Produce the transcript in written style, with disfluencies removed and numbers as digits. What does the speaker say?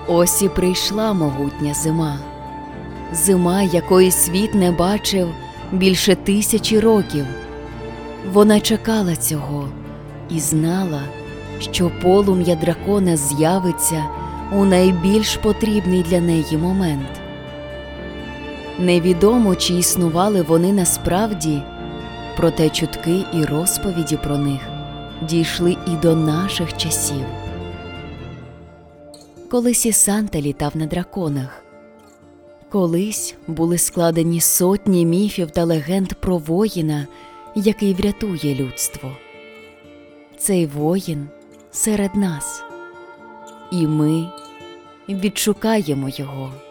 Ось і прийшла могутня зима. Зима, якої світ не бачив більше 1000 років. Вона чекала цього і знала, що полум'я дракона з'явиться у найбільш потрібний для неї момент. Невідомо, чи існували вони насправді, проте чутки і розповіді про них дійшли і до наших часів. Колись і Санта літав на драконах. Колись були складені сотні міфів та легенд про воїна, який врятує людство. Цей воїн серед нас, і ми відшукаємо його.